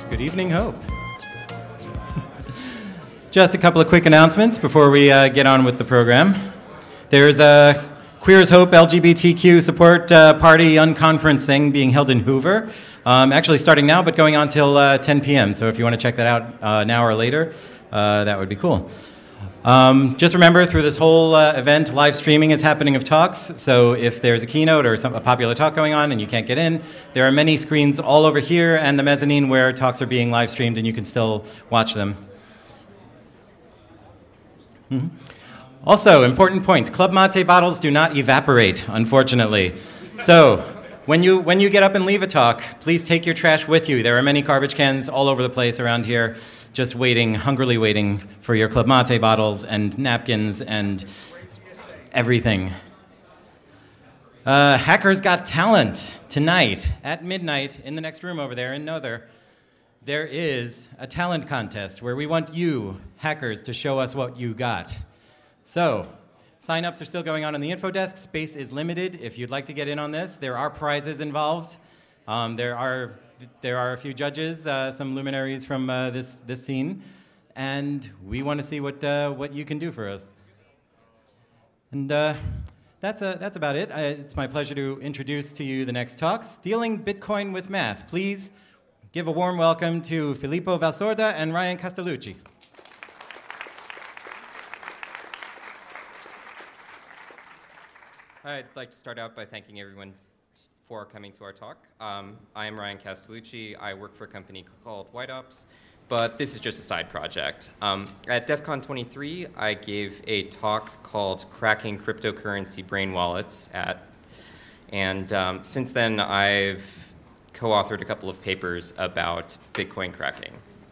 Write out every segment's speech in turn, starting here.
Good evening, Hope. Just a couple of quick announcements before we get on with the program. There's a Queer as Hope LGBTQ support party unconference thing being held in Hoover. Actually starting now, but going on till 10 p.m. So if you want to check that out now or later, that would be cool. Just remember, through this whole event, live streaming is happening of talks. So if there's a keynote or a popular talk going on and you can't get in, there are many screens all over here and the mezzanine where talks are being live streamed and you can still watch them. Mm-hmm. Also, important point, Club Mate bottles do not evaporate, unfortunately. So when you get up and leave a talk, please take your trash with you. There are many garbage cans all over the place around here, just waiting, hungrily waiting for your Club Mate bottles and napkins and everything. Hackers Got Talent tonight at midnight in the next room over there in Nother. There is a talent contest where we want you, hackers, to show us what you got. So, sign-ups are still going on in the info desk. Space is limited. If you'd like to get in on this, there are prizes involved. There are a few judges, some luminaries from this scene, and we want to see what you can do for us. And that's about it. It's my pleasure to introduce to you the next talk, Stealing Bitcoin with Math. Please give a warm welcome to Filippo Valsorda and Ryan Castellucci. I'd like to start out by thanking everyone for coming to our talk. I am Ryan Castellucci. I work for a company called White Ops, but this is just a side project. At DEF CON 23, I gave a talk called Cracking Cryptocurrency Brain Wallets and since then I've co-authored a couple of papers about Bitcoin cracking.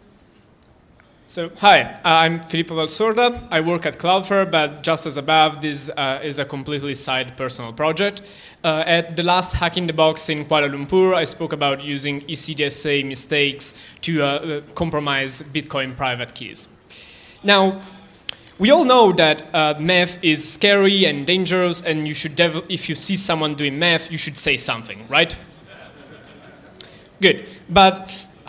So, hi, I'm Filippo Valsorda. I work at Cloudflare, but just as above, this is a completely side personal project. At the last Hack in the Box in Kuala Lumpur, I spoke about using ECDSA mistakes to compromise Bitcoin private keys. Now, we all know that math is scary and dangerous, and if you see someone doing math, you should say something, right? Good, but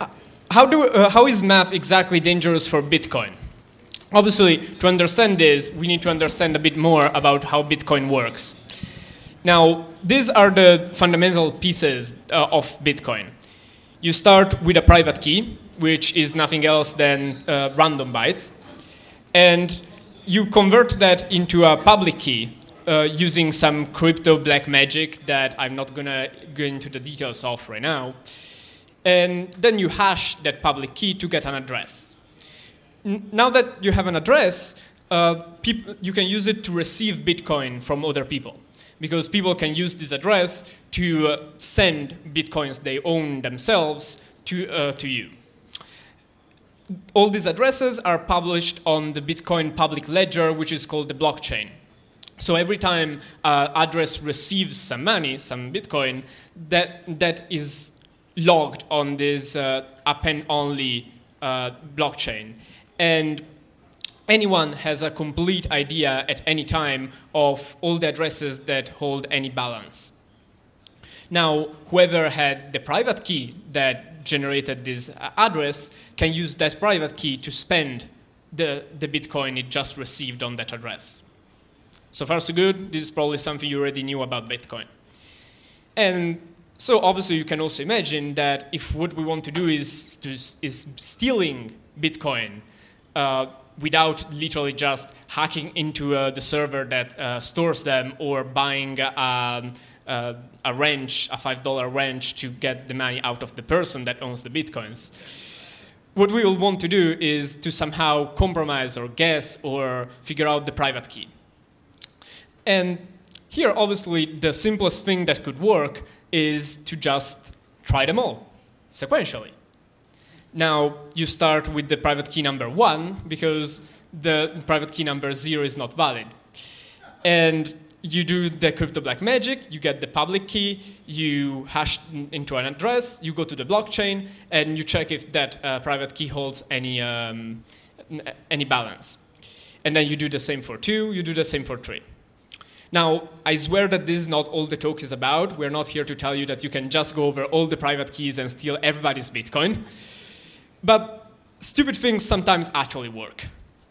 how is math exactly dangerous for Bitcoin? Obviously, to understand this, we need to understand a bit more about how Bitcoin works. Now, these are the fundamental pieces of Bitcoin. You start with a private key, which is nothing else than random bytes, and you convert that into a public key using some crypto black magic that I'm not going to go into the details of right now. And then you hash that public key to get an address. Now that you have an address, you can use it to receive Bitcoin from other people, because people can use this address to send Bitcoins they own themselves to you. All these addresses are published on the Bitcoin public ledger, which is called the blockchain. So every time an address receives some money, some Bitcoin, that is logged on this append-only blockchain. And anyone has a complete idea at any time of all the addresses that hold any balance. Now, whoever had the private key that generated this address can use that private key to spend the Bitcoin it just received on that address. So far, so good. This is probably something you already knew about Bitcoin. And so obviously you can also imagine that if what we want to do is stealing Bitcoin without literally just hacking into the server that stores them or buying a wrench, a $5 wrench to get the money out of the person that owns the Bitcoins. What we will want to do is to somehow compromise or guess or figure out the private key. And here, obviously, the simplest thing that could work is to just try them all sequentially. Now, you start with the private key number 1 because the private key number 0 is not valid. And you do the crypto black magic, you get the public key, you hash into an address, you go to the blockchain, and you check if that private key holds any balance. And then you do the same for 2, you do the same for 3. Now, I swear that this is not all the talk is about. We're not here to tell you that you can just go over all the private keys and steal everybody's Bitcoin. But stupid things sometimes actually work.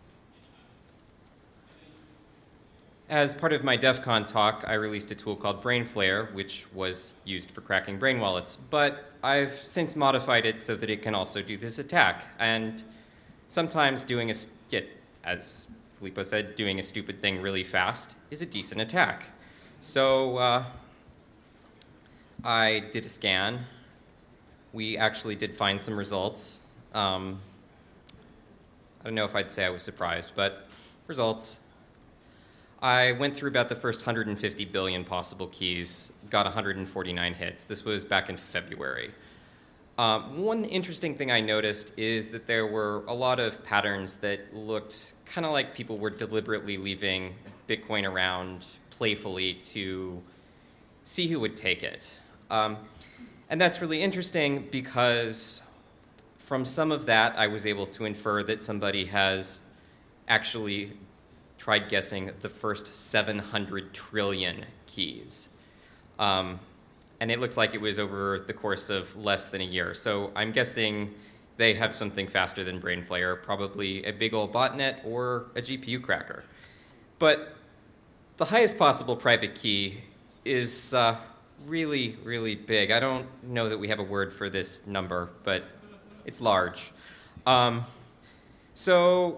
As part of my DEF CON talk, I released a tool called BrainFlare, which was used for cracking brain wallets. But I've since modified it so that it can also do this attack. And sometimes doing as Filippo said, doing a stupid thing really fast is a decent attack. So I did a scan. We actually did find some results. I don't know if I'd say I was surprised, but results. I went through about the first 150 billion possible keys, got 149 hits. This was back in February. One interesting thing I noticed is that there were a lot of patterns that looked kind of like people were deliberately leaving Bitcoin around playfully to see who would take it. And that's really interesting because from some of that, I was able to infer that somebody has actually tried guessing the first 700 trillion keys. And it looks like it was over the course of less than a year. So I'm guessing they have something faster than BrainFlare, probably a big old botnet or a GPU cracker. But the highest possible private key is really, really big. I don't know that we have a word for this number, but it's large. So,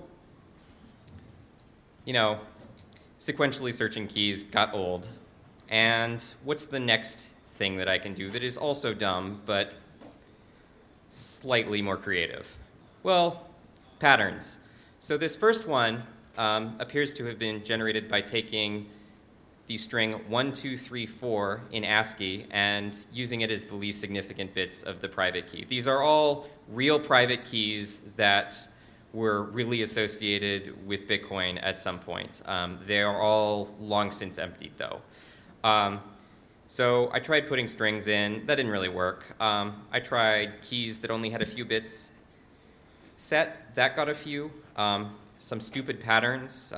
sequentially searching keys got old. And what's the next thing that I can do that is also dumb, but slightly more creative? Well, patterns. So this first one appears to have been generated by taking the string 1, 2, 3, 4 in ASCII and using it as the least significant bits of the private key. These are all real private keys that were really associated with Bitcoin at some point. They are all long since emptied, though. So I tried putting strings in. That didn't really work. I tried keys that only had a few bits set. That got a few. Some stupid patterns,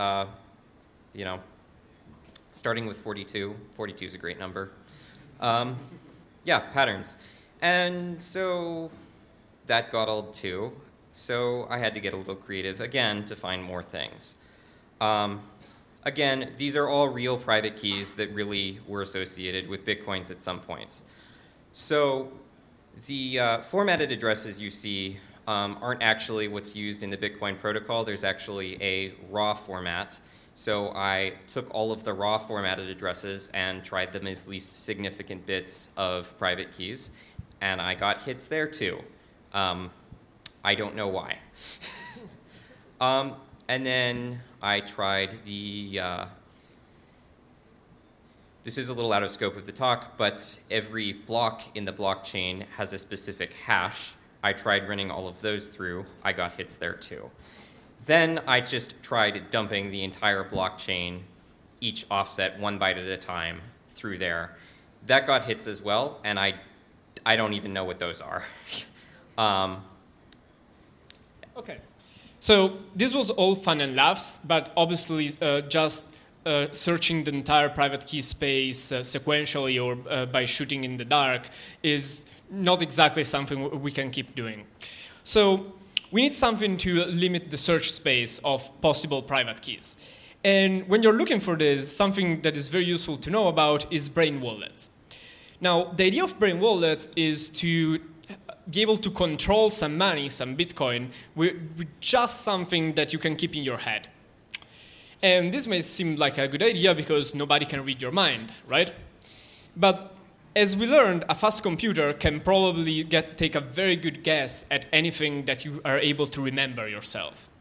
starting with 42. 42 is a great number. Patterns. And so that got old, too. So I had to get a little creative, again, to find more things. Again, these are all real private keys that really were associated with Bitcoins at some point. So the formatted addresses you see aren't actually what's used in the Bitcoin protocol. There's actually a raw format. So I took all of the raw formatted addresses and tried them as least significant bits of private keys. And I got hits there, too. I don't know why. And then I tried this is a little out of scope of the talk, but every block in the blockchain has a specific hash. I tried running all of those through. I got hits there, too. Then I just tried dumping the entire blockchain, each offset 1 byte at a time, through there. That got hits as well, and I don't even know what those are. Okay. So this was all fun and laughs, but obviously just searching the entire private key space sequentially or by shooting in the dark is not exactly something we can keep doing. So we need something to limit the search space of possible private keys. And when you're looking for this, something that is very useful to know about is brain wallets. Now, the idea of brain wallets is to be able to control some money, some Bitcoin, with just something that you can keep in your head. And this may seem like a good idea because nobody can read your mind, right? But as we learned, a fast computer can probably take a very good guess at anything that you are able to remember yourself.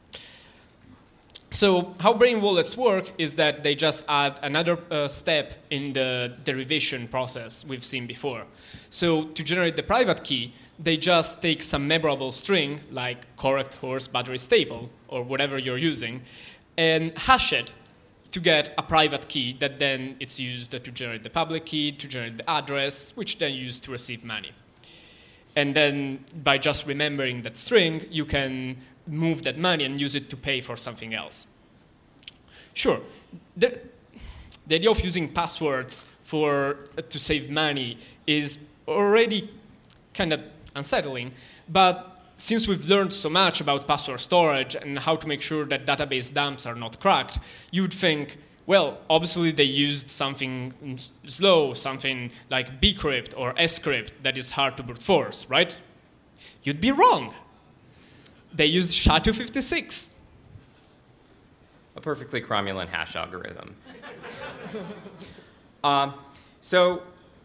So how brain wallets work is that they just add another step in the derivation process we've seen before. So to generate the private key, they just take some memorable string, like correct horse battery staple, or whatever you're using, and hash it to get a private key that then it's used to generate the public key, to generate the address, which then used to receive money. And then by just remembering that string, you can move that money and use it to pay for something else. Sure, the idea of using passwords to save money is already kind of unsettling, but since we've learned so much about password storage and how to make sure that database dumps are not cracked, you would think, well, obviously they used something slow, something like bcrypt or scrypt that is hard to brute force, right? You'd be wrong. They used SHA-256. A perfectly cromulent hash algorithm. So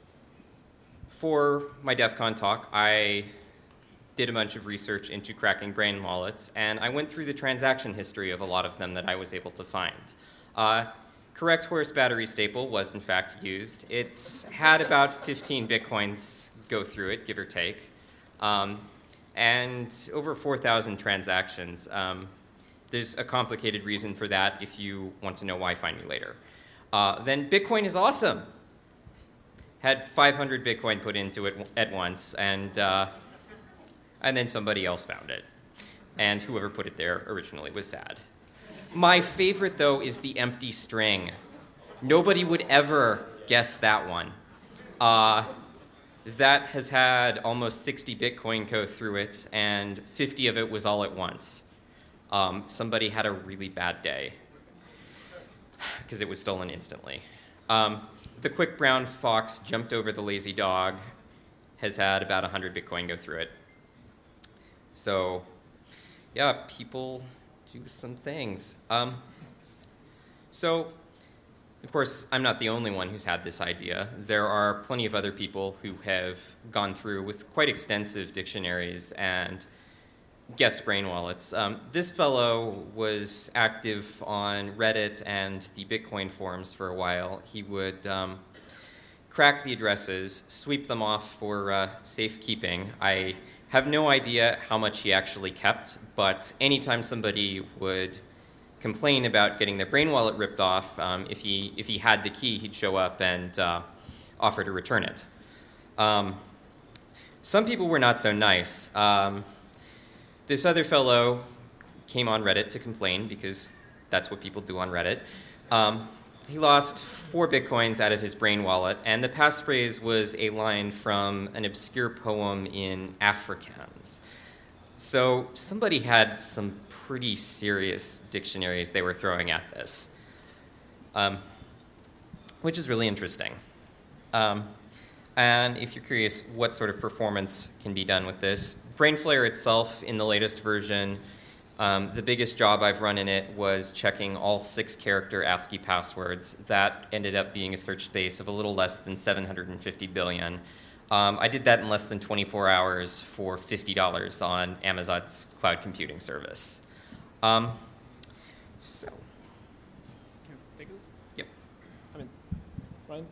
for my DEF CON talk, I did a bunch of research into cracking brain wallets, and I went through the transaction history of a lot of them that I was able to find. Correct Horse battery staple was in fact used. It's had about 15 Bitcoins go through it, give or take, and over 4,000 transactions. There's a complicated reason for that. If you want to know why, find me later. Then Bitcoin is awesome. Had 500 Bitcoin put into it at once, and then somebody else found it. And whoever put it there originally was sad. My favorite, though, is the empty string. Nobody would ever guess that one. That has had almost 60 Bitcoin go through it, and 50 of it was all at once. Somebody had a really bad day because it was stolen instantly. The quick brown fox jumped over the lazy dog has had about 100 Bitcoin go through it. So, yeah, people do some things. So, of course, I'm not the only one who's had this idea. There are plenty of other people who have gone through with quite extensive dictionaries and guessed brain wallets. This fellow was active on Reddit and the Bitcoin forums for a while. He would crack the addresses, sweep them off for safekeeping. I have no idea how much he actually kept, but anytime somebody would complain about getting their brain wallet ripped off, if he had the key, he'd show up and offer to return it. Some people were not so nice. This other fellow came on Reddit to complain, because that's what people do on Reddit. He lost 4 Bitcoins out of his brain wallet, and the passphrase was a line from an obscure poem in Afrikaans. So somebody had some pretty serious dictionaries they were throwing at this, which is really interesting. And if you're curious what sort of performance can be done with this, Brainflare itself, in the latest version, the biggest job I've run in it was checking all 6-character ASCII passwords. That ended up being a search space of a little less than 750 billion. I did that in less than 24 hours for $50 on Amazon's cloud computing service. So. Can you take this? Yep. Ryan?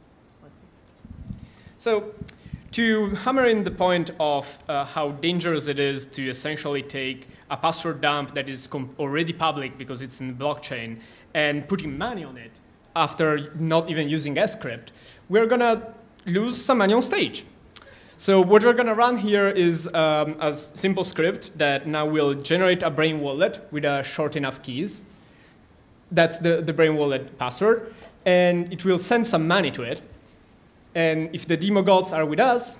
So, to hammer in the point of how dangerous it is to essentially take a password dump that is already public because it's in the blockchain and putting money on it after not even using scrypt, we're going to lose some money on stage. So what we're going to run here is a simple script that now will generate a brain wallet with short enough keys. That's the brain wallet password. And it will send some money to it. And if the demo gods are with us,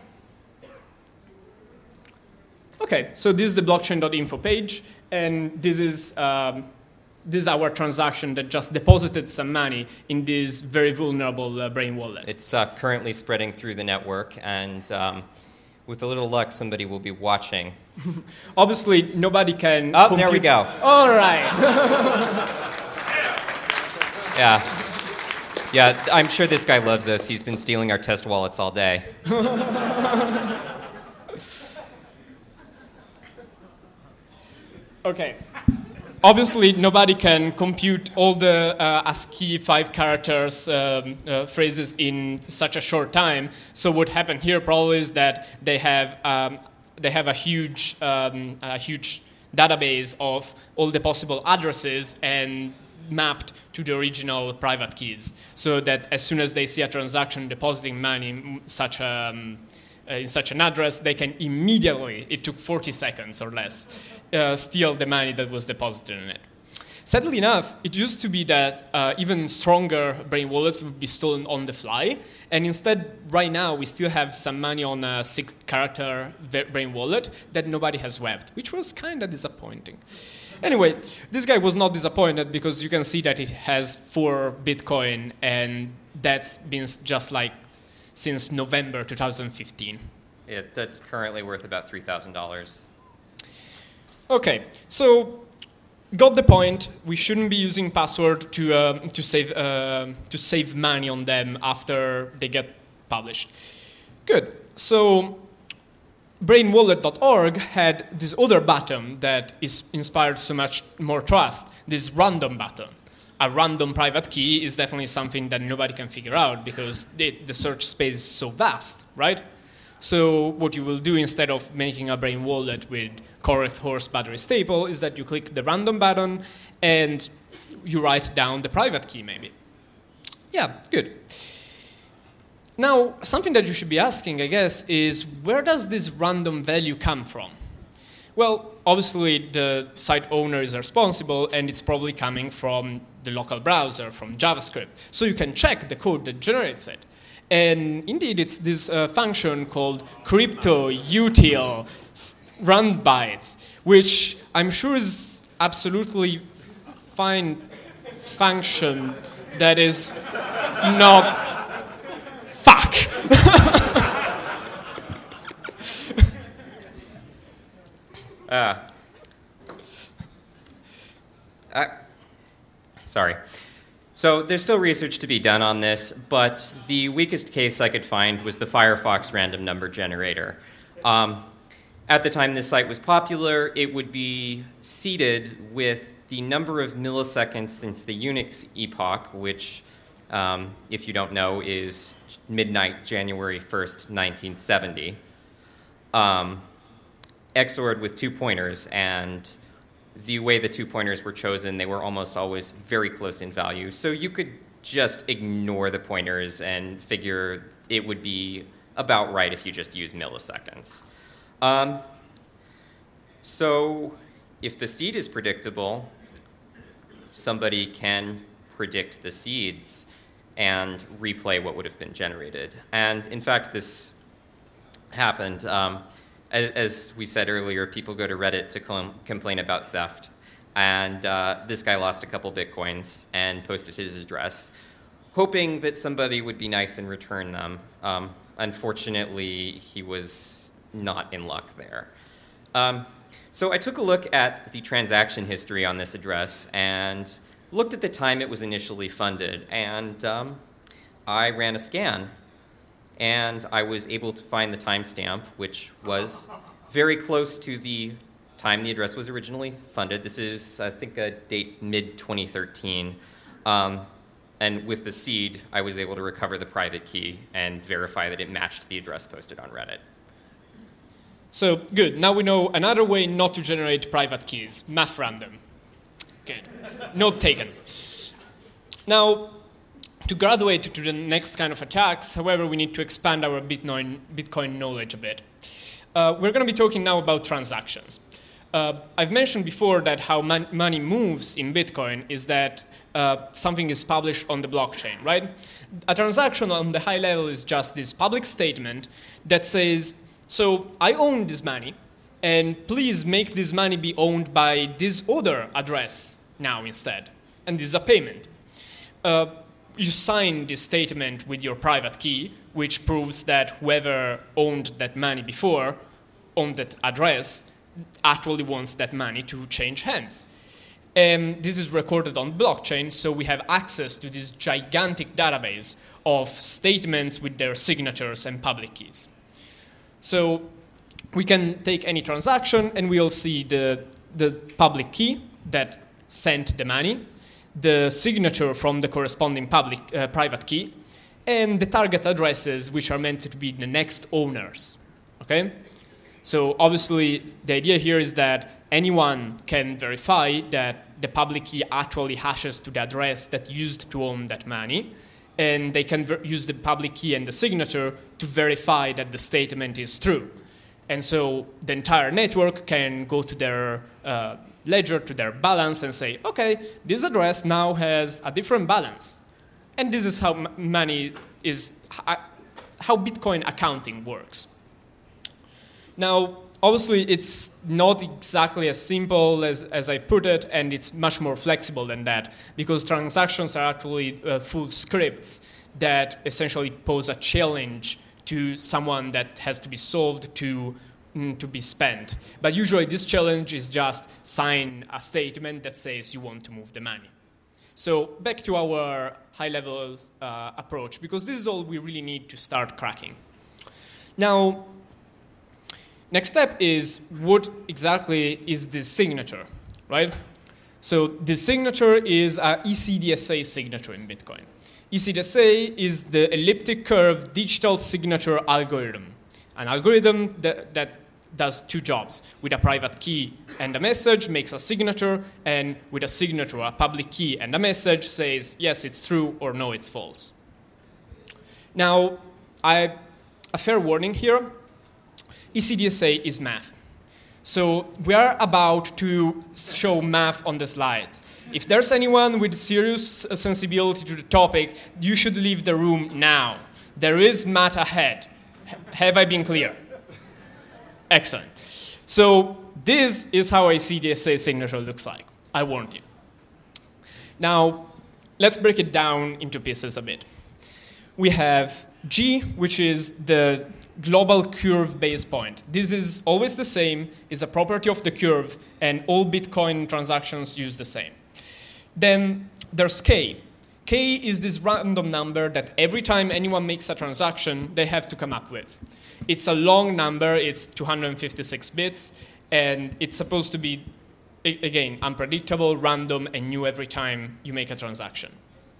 okay, so this is the blockchain.info page, and this is our transaction that just deposited some money in this very vulnerable brain wallet. It's currently spreading through the network, and with a little luck, somebody will be watching. Obviously, nobody can. Oh, there we go. All right. Yeah. Yeah, I'm sure this guy loves us. He's been stealing our test wallets all day. Okay. Obviously, nobody can compute all the ASCII 5 characters phrases in such a short time. So what happened here probably is that they have a huge database of all the possible addresses and mapped to the original private keys, so that as soon as they see a transaction depositing money in such an address, they can immediately, it took 40 seconds or less, steal the money that was deposited in it. Sadly enough, it used to be that even stronger brain wallets would be stolen on the fly, and instead, right now, we still have some money on a 6-character brain wallet that nobody has swapped, which was kind of disappointing. Anyway, this guy was not disappointed because you can see that it has 4 Bitcoin, and that's been just like since November 2015. Yeah, that's currently worth about $3,000. Okay, so got the point. We shouldn't be using password to save money on them after they get published. Good. So brainwallet.org had this other button that is inspired so much more trust, this random button. A random private key is definitely something that nobody can figure out because the search space is so vast, right? So what you will do instead of making a brain wallet with correct horse battery staple is that you click the random button and you write down the private key maybe. Yeah, good. Now, something that you should be asking, I guess, is where does this random value come from? Well, obviously the site owner is responsible and it's probably coming from the local browser, from JavaScript. So you can check the code that generates it. And indeed, it's this function called crypto-util run bytes, which I'm sure is absolutely fine function that is not fuck. Sorry. So there's still research to be done on this, but the weakest case I could find was the Firefox random number generator. At the time this site was popular, it would be seeded with the number of milliseconds since the Unix epoch, which, if you don't know, is midnight, January 1st, 1970, XORed with 2 pointers, and the way the 2 pointers were chosen, they were almost always very close in value. So you could just ignore the pointers and figure it would be about right if you just use milliseconds. So if the seed is predictable, somebody can predict the seeds and replay what would have been generated. And in fact, this happened. As we said earlier, people go to Reddit to complain about theft. And this guy lost a couple Bitcoins and posted his address, hoping that somebody would be nice and return them. Unfortunately, he was not in luck there. So I took a look at the transaction history on this address and looked at the time it was initially funded. And I ran a scan. And I was able to find the timestamp, which was very close to the time the address was originally funded. This is, I think, a date mid-2013. And with the seed, I was able to recover the private key and verify that it matched the address posted on Reddit. So, good. Now we know another way not to generate private keys, math random. Good. Note taken. Now, to graduate to the next kind of attacks, however, we need to expand our Bitcoin knowledge a bit. We're going to be talking now about transactions. I've mentioned before that how money moves in Bitcoin is that something is published on the blockchain, right? A transaction on the high level is just this public statement that says, so I own this money, and please make this money be owned by this other address now instead. And this is a payment. You sign this statement with your private key, which proves that whoever owned that money before, on that address, actually wants that money to change hands. And this is recorded on blockchain, so we have access to this gigantic database of statements with their signatures and public keys. So we can take any transaction, and we'll see the public key that sent the money, the signature from the corresponding private key, and the target addresses, which are meant to be the next owners. Okay? So obviously, the idea here is that anyone can verify that the public key actually hashes to the address that used to own that money, and they can use the public key and the signature to verify that the statement is true. And so the entire network can go to their ledger, to their balance, and say, okay, this address now has a different balance. And this is how money is, how Bitcoin accounting works. Now, obviously, it's not exactly as simple as I put it, and it's much more flexible than that, because transactions are actually full scripts that essentially pose a challenge to someone that has to be solved to be spent. But usually this challenge is just sign a statement that says you want to move the money. So back to our high-level approach, because this is all we really need to start cracking. Now, next step is what exactly is this signature, right? So this signature is a ECDSA signature in Bitcoin. ECDSA is the elliptic curve digital signature algorithm, an algorithm that does two jobs. With a private key and a message, makes a signature, and with a signature, a public key and a message says, yes, it's true, or no, it's false. Now, a fair warning here, ECDSA is math. So we are about to show math on the slides. If there's anyone with serious sensibility to the topic, you should leave the room now. There is math ahead. Have I been clear? Excellent. So this is how a ECDSA signature looks like. I warned you. Now, let's break it down into pieces a bit. We have G, which is the global curve base point. This is always the same, is a property of the curve, and all Bitcoin transactions use the same. Then there's K. K is this random number that every time anyone makes a transaction, they have to come up with. It's a long number, it's 256 bits, and it's supposed to be, again, unpredictable, random, and new every time you make a transaction.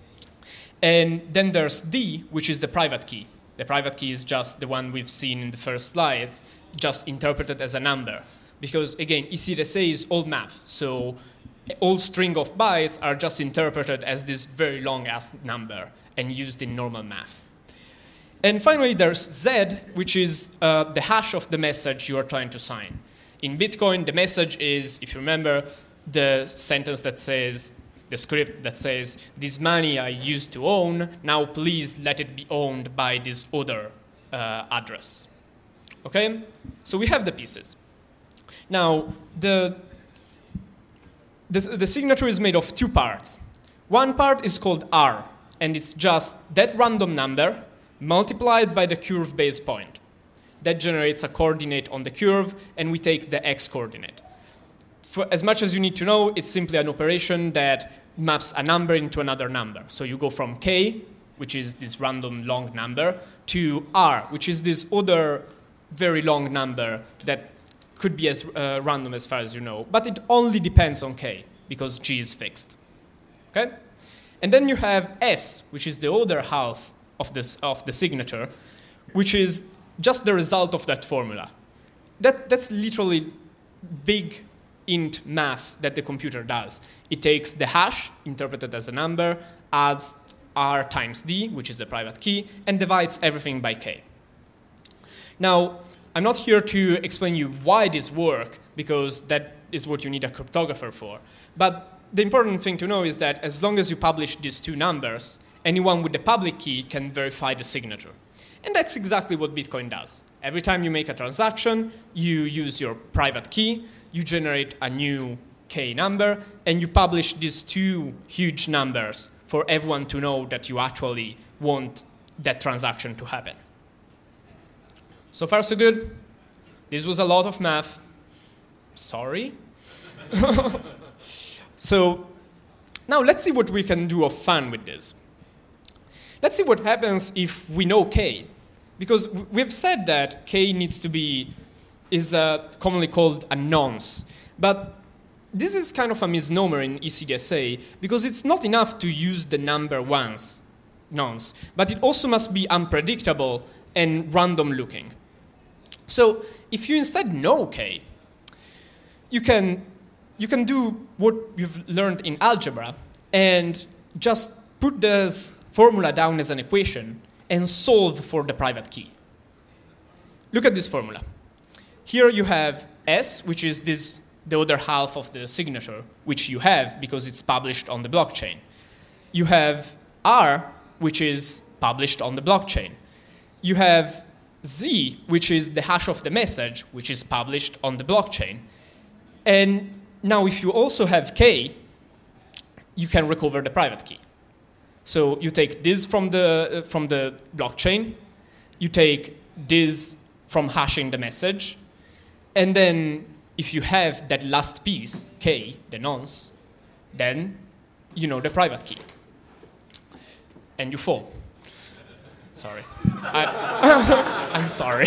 And then there's D, which is the private key. The private key is just the one we've seen in the first slides, just interpreted as a number. Because, again, ECDSA is old math, so all string of bytes are just interpreted as this very long-ass number and used in normal math. And finally, there's Z, which is the hash of the message you are trying to sign. In Bitcoin, the message is, if you remember, the sentence that says, the script that says, this money I used to own, now please let it be owned by this other address. Okay? So we have the pieces. Now, the signature is made of two parts. One part is called R, and it's just that random number multiplied by the curve base point. That generates a coordinate on the curve, and we take the x coordinate. For as much as you need to know, it's simply an operation that maps a number into another number. So you go from K, which is this random long number, to R, which is this other very long number that could be as random as far as you know. But it only depends on K, because G is fixed. Okay? And then you have S, which is the other half of the signature, which is just the result of that formula. That's literally big int math that the computer does. It takes the hash, interpreted as a number, adds R times D, which is the private key, and divides everything by K. Now, I'm not here to explain you why this works, because that is what you need a cryptographer for. But the important thing to know is that as long as you publish these two numbers, anyone with the public key can verify the signature. And that's exactly what Bitcoin does. Every time you make a transaction, you use your private key, you generate a new K number, and you publish these two huge numbers for everyone to know that you actually want that transaction to happen. So far, so good. This was a lot of math. Sorry. So now let's see what we can do of fun with this. Let's see what happens if we know K. Because we've said that K needs to be, is commonly called a nonce. But this is kind of a misnomer in ECDSA, because it's not enough to use the number once, nonce, but it also must be unpredictable and random looking. So if you instead know K, you can do what you've learned in algebra and just put this formula down as an equation and solve for the private key. Look at this formula. Here you have S, which is the other half of the signature, which you have because it's published on the blockchain. You have R, which is published on the blockchain. You have Z, which is the hash of the message, which is published on the blockchain. And now if you also have K, you can recover the private key. So you take this from the blockchain, you take this from hashing the message, and then if you have that last piece, K, the nonce, then you know the private key. And you fall. Sorry. I'm sorry.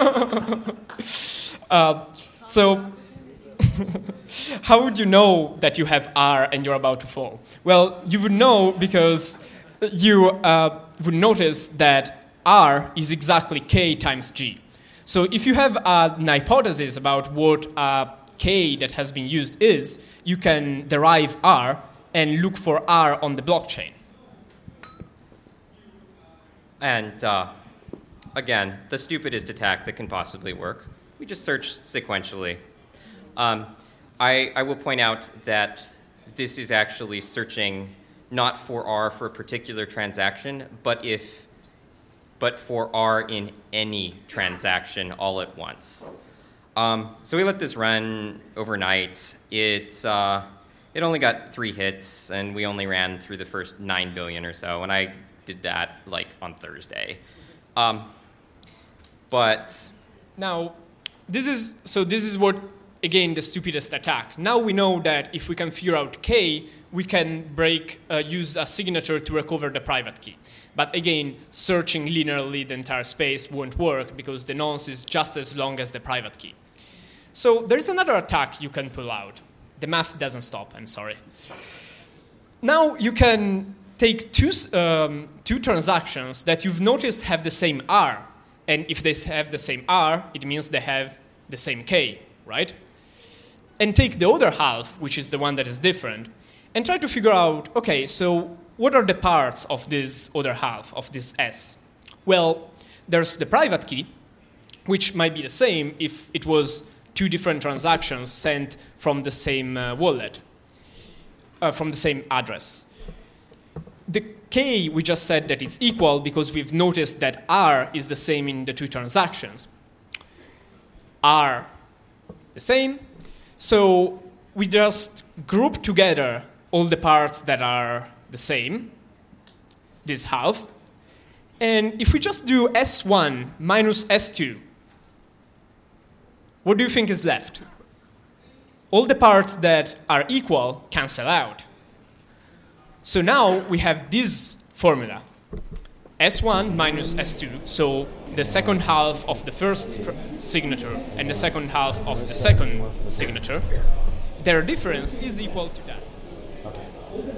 So how would you know that you have R and you're about to fall? Well, you would know because you would notice that R is exactly K times G. So if you have an hypothesis about what K that has been used is, you can derive R and look for R on the blockchain. And again, the stupidest attack that can possibly work. We just search sequentially. I will point out that this is actually searching not for R for a particular transaction, but for R in any transaction all at once. So we let this run overnight. It only got 3 hits, and we only ran through the first 9 billion or so, and I did that like on Thursday. But now, this is what, again, the stupidest attack. Now we know that if we can figure out K, we can use a signature to recover the private key. But again, searching linearly the entire space won't work because the nonce is just as long as the private key. So there's another attack you can pull out. The math doesn't stop, I'm sorry. Now you can take two transactions that you've noticed have the same R. And if they have the same R, it means they have the same K, right? And take the other half, which is the one that is different, and try to figure out, okay, so what are the parts of this other half, of this S? Well, there's the private key, which might be the same if it was 2 different transactions sent from the same wallet, from the same address. The K, we just said that it's equal because we've noticed that R is the same in the 2 transactions. R, the same. So we just group together all the parts that are the same, this half. And if we just do S1 minus S2, what do you think is left? All the parts that are equal cancel out. So now we have this formula, S1 minus S2, so the second half of the first signature and the second half of the second signature, their difference is equal to that. Okay.